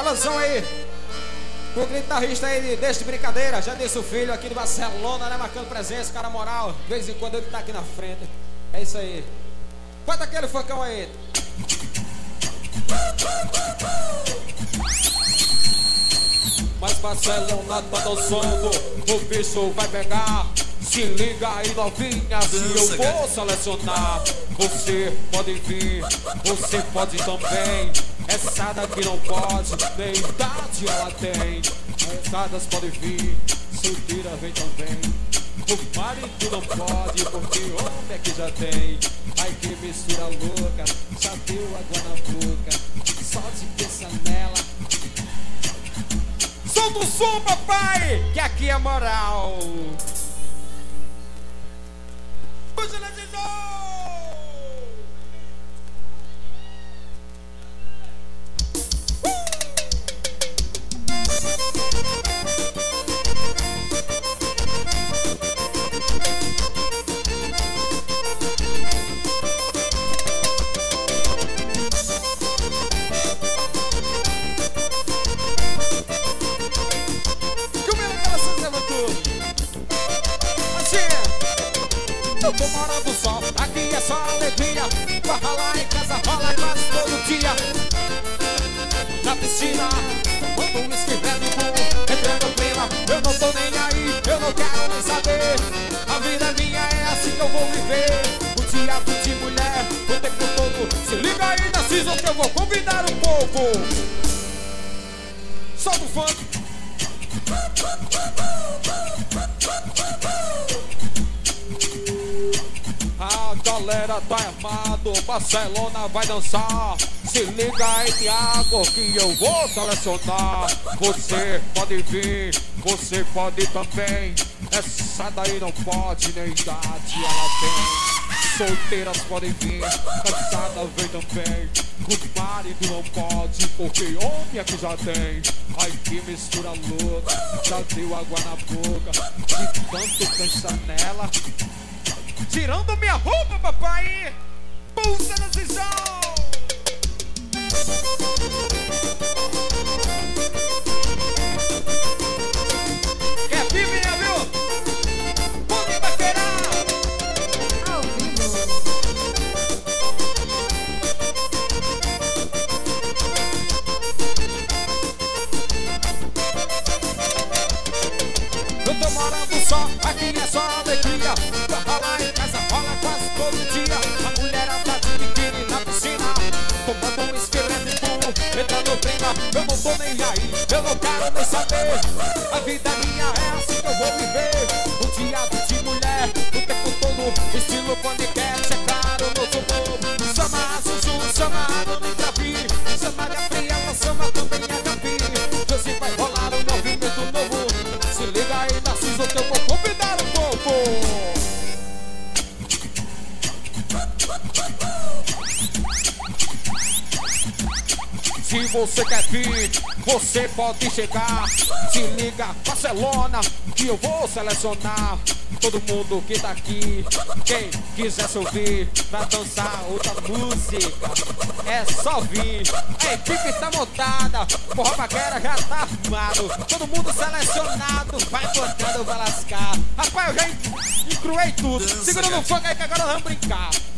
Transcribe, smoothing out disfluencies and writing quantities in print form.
alusão aí o guitarrista aí deste brincadeira, já disse o filho aqui de Barcelona, né? Marcando presença, cara moral. De vez em quando ele tá aqui na frente. É isso aí. Bota aquele funkão aí. Mas Barcelona tá dançando, o bicho vai pegar. Se liga aí, novinha, se eu vou selecionar. Você pode vir, você pode também. Essa daqui não pode, nem idade ela tem. Pesadas podem vir, solteira vem também. O marido não pode, porque homem é que já tem. Ai que mistura louca, já deu água na boca. Só de pensar nela. Solta o som, papai, que aqui é moral. Puxa na decisão. Eu tô morando só, aqui é só alegria. Vai lá em casa, rola quase todo dia. Na piscina, quando um escrevendo entrando no clima. Eu não tô nem aí, eu não quero nem saber. A vida é minha, é assim que eu vou viver. O diabo de mulher, o tempo todo. Se liga aí, Narciso, que eu vou convidar o povo. Solta o funk. A galera tá armado, Barcelona vai dançar. Se liga aí, Thiago, que eu vou selecionar. Você pode vir, você pode também. Essa daí não pode, nem idade ela tem. Solteiras podem vir, cansada vem também. O marido não pode, porque homem aqui já tem. Ai que mistura louca, já deu água na boca. De tanto pensar nela. Tirando minha roupa, papai. Pulsa na decisão. Quer viver, viu? Pode baqueirar. Ao vivo. Eu tô morando só, aqui é só alegria. Rola em casa, rola quase todo dia. A mulherada tá de biquíni na piscina, tomando um esqueleto de pulo, entrando no clima. Eu não tô nem aí, eu não quero nem saber. A vida minha é assim que eu vou viver. Um dia de mulher, o tempo todo. Estilo podcast, é claro, não sou bobo. Sama Zuzu, sama Nome Travi, sama Gabriela, sama também a Gabi. Hoje vai rolar um movimento novo. Se liga aí, Narciso, que eu vou convidar o povo. Se você quer vir, você pode chegar. Se liga, Barcelona, que eu vou selecionar. Todo mundo que tá aqui, quem quiser se ouvir pra dançar outra música, é só vir. A equipe tá montada, porra baqueira já tá armado. Todo mundo selecionado, vai botando, vai lascar. Rapaz, eu já encruei tudo. Segura no fogo aí que agora nós vamos brincar.